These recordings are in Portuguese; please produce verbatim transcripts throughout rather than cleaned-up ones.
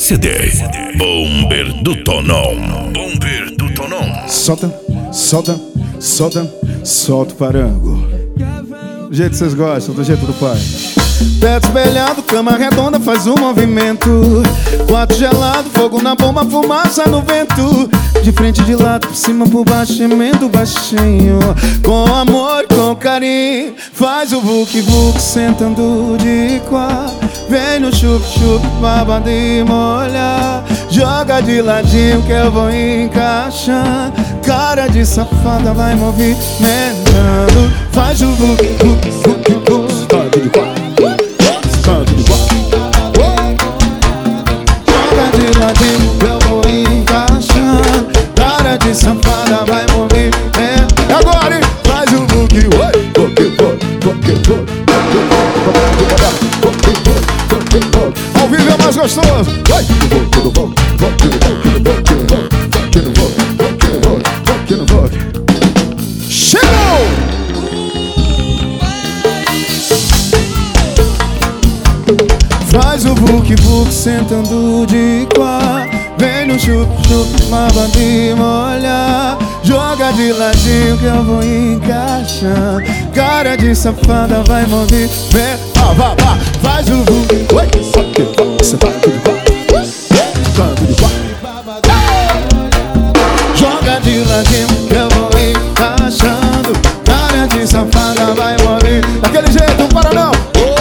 C D Bomber do Tonão. Bomber do Tonão. Solta, solta, solta, solta o parango. Do jeito que vocês gostam, do jeito do pai. Teto espelhado, cama redonda, faz um movimento. Quarto gelado, fogo na bomba, fumaça no vento. De frente, de lado, por cima, por baixo, gemendo baixinho. Com amor, com carinho, faz o vuc-vuc, sentando de quatro. Vem no chup-chup, babado e molha. Joga de ladinho que eu vou encaixar. Cara de safada vai movimentando. Faz o vuc-vuc-vuc-vuc, sentando de quatro. Joga de ladinho que eu vou encaixar. Cara de safada vai mover. É agora, hein? Faz o vuc, oi, vuc, vuc, vuc, vuc. Ao vivo é mais gostoso. Oi, chegou! Faz o vuc-vuc sentando de quatro. Vem no chup-chup, babado e molha. Joga de ladinho que eu vou encaixar. Cara de safada vai mover. Vem, vá, vá, vá. Faz o vuc, oi, sentando de quatro. Sentando de quatro. Joga de ladinho que eu vou encaixando. Cara de safada vai mover. Daquele jeito, não para não.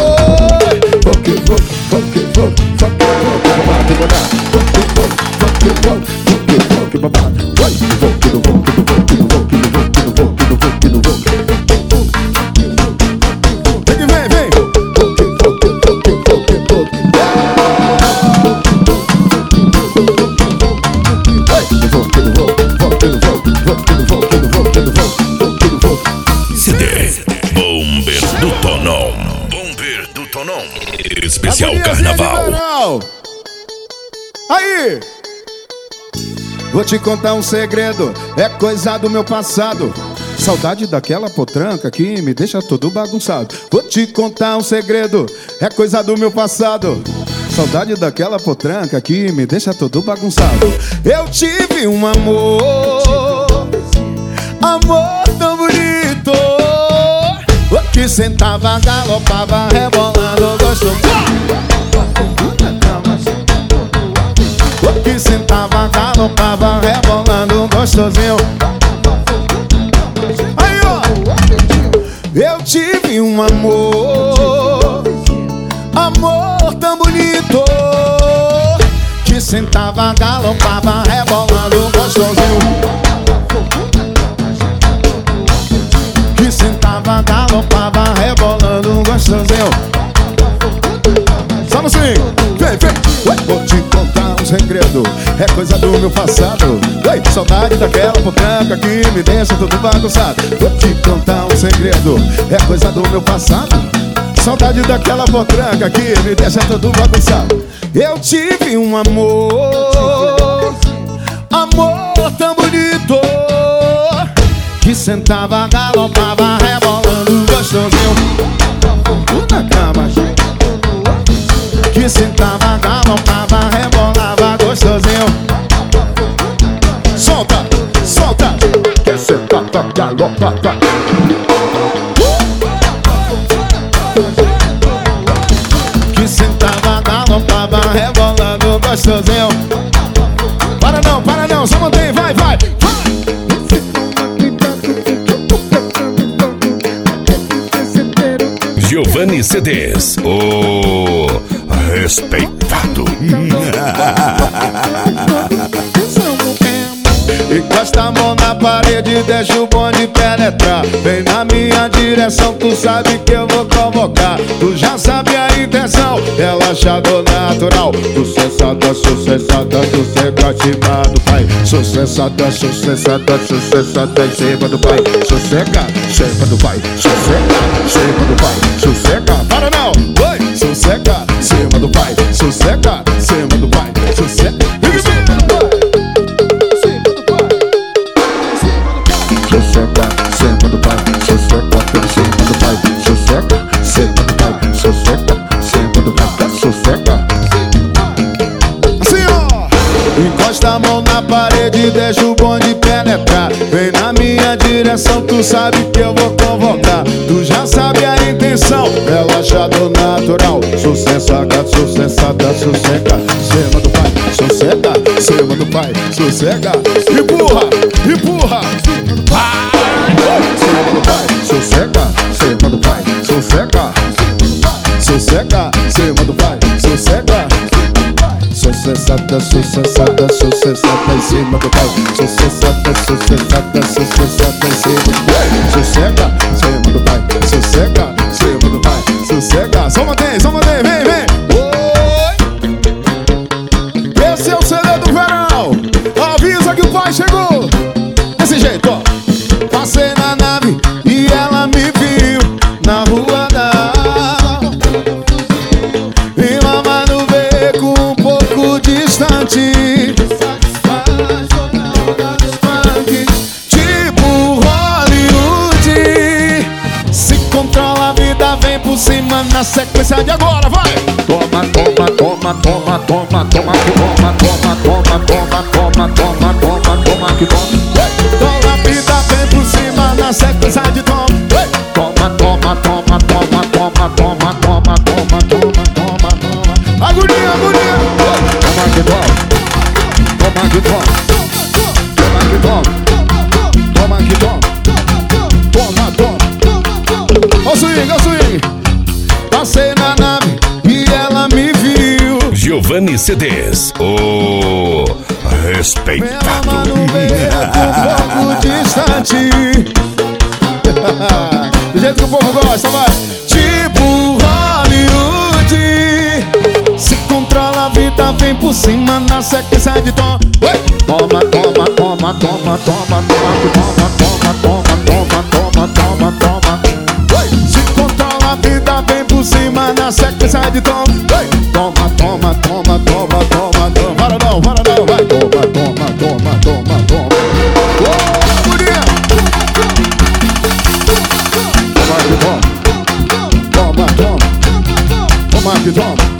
Vem, vem, C D Bomber do Tonão. Bomber do Tonão. Especial Carnaval. Aí! Vou te contar um segredo, é coisa do meu passado. Saudade daquela potranca que me deixa todo bagunçado. Vou te contar um segredo, é coisa do meu passado. Saudade daquela potranca que me deixa todo bagunçado. Eu tive um amor, amor tão bonito, que sentava, galopava, rebolando, gostoso. Que sentava, galopava, rebolando, gostosinho. Aí, ó! Eu tive um amor, amor tão bonito, que sentava, galopava, rebolando, gostosinho. Que sentava, galopava, rebolando, gostosinho. Só no swing, vem, vem. Vou te contar um segredo, é coisa do meu passado. Oi, saudade daquela potranca que me deixa tudo bagunçado. Vou te contar um segredo, é coisa do meu passado. Saudade daquela potranca que me deixa tudo bagunçado. Eu tive um amor, amor tão bonito, que sentava, galopava, rebolando, gostosinho. Na cama, que sentava, galopava, rebolava, gostosinho. Solta, solta. Que sentava, galopava. Que sentava, galopava, rebolando, gostosinho. Para não, para não, só mantém, vai, vai, vai. Giovanni C Ds, o respeitado. Encosta a mão na parede, deixa o bonde penetrar. Vem na minha direção, tu sabe que eu vou convocar. Tu já sabe a intenção, relaxado natural. Sucessada, sucessada, sossegadinado, pai. Sucessada, sucessada, sucessada em cima do pai. Sossega, cima do pai. Sossega, cima do pai. Sossega, para não, oi. Sossega, cima do pai. Sossega, cima do pai. Sossega, cima do pai. Sossega, cima do pai. Sossega, cima do pai. Sossega, cima do pai. Sossega, cima do pai. Sossega. Assim, a mão na parede, deixa o bonde penetrar. Vem na minha direção, tu sabe que eu vou convocar. Tu já sabe a intenção, relaxado natural. Sossega, sossegada, sossega. Cima do pai, sossega. Cima do pai, sossega. Empurra, empurra. Cima do pai, sossega. Cima do pai, sossega. Sossega, cima do pai, sossega. Sossegada, sossegada, sossegada em cima do pai. Sossegada, sossegada, sossegada em cima do pai. Sossega, cima do pai, sossega, cima do pai, sossega. Só mantém, só mantém, vem, vem. Oi! Esse é o C D do verão. Avisa que o pai chegou. Desse jeito, ó. Passei na nave e ela me viu na rua da distante, tipo Hollywood. Se controla a vida, vem por cima na sequência de agora, vai! Toma, toma, toma, toma, toma, toma, toma, toma, toma, toma, toma, toma, toma, toma, que toma. Toda a vida vem por cima na sequência de toma. Toma, toma, toma, toma, toma, toma, toma, toma, toma, toma, toma. Agonia, agonia. Toma que toma, toma que toma, toma que toma, toma que toma, toma, toma. Ó swing, ó swing. Passei na nave e ela me viu. Giovanni C Ds, o respeitado. Ela no meio, um pouco distante. Do jeito que o povo gosta, vai. Tipo Hollywood. Se controla a vida, vem por cima na sequência de tom. Toma, toma, toma, toma, toma, toma, toma, toma, toma, toma, toma, toma. Se controla a vida, vem por cima na sequência de tom. Toma, toma, toma, toma, toma, toma. Para não, para não, vai. Toma, toma, toma, toma, toma. Ô, guria. Toma que toma. Toma, toma. Toma que toma.